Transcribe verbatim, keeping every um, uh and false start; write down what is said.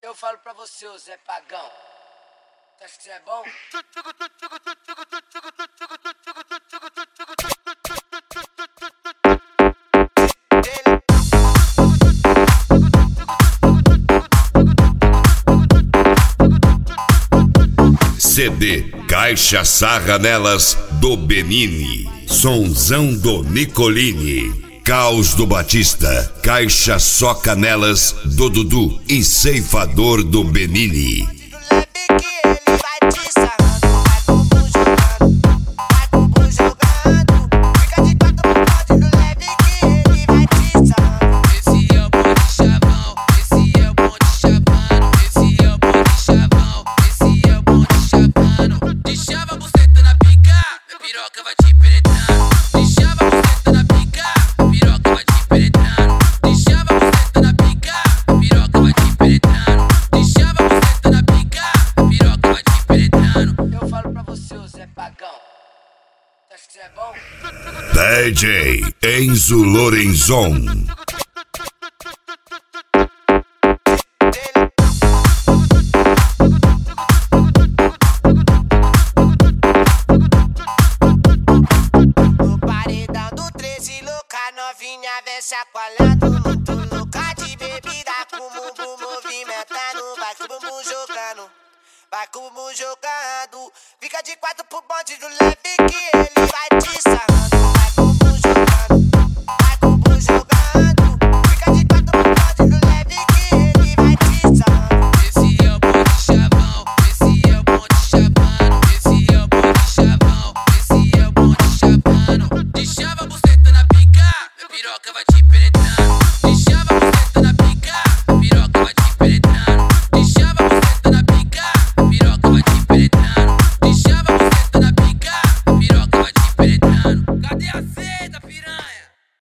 Eu falo pra você, ô Zé Pagão. Tu acha que você é bom? C D Caixa Sarra Nelas do Benini, Sonzão do Nicolini, Caos do Batista, Caixa Só Canelas do Dudu e Ceifador do Benini. D J Enzo Lorenzon. No paredão do treze, louca novinha vem chacoalhando. Muito louca de bebida, com o bumbum movimentando. Vai com o bumbum jogando, vai com o bumbum jogando. Fica de quatro pro bonde do leve que ele vai te sarrando. Vai com o bumbum jogando, vai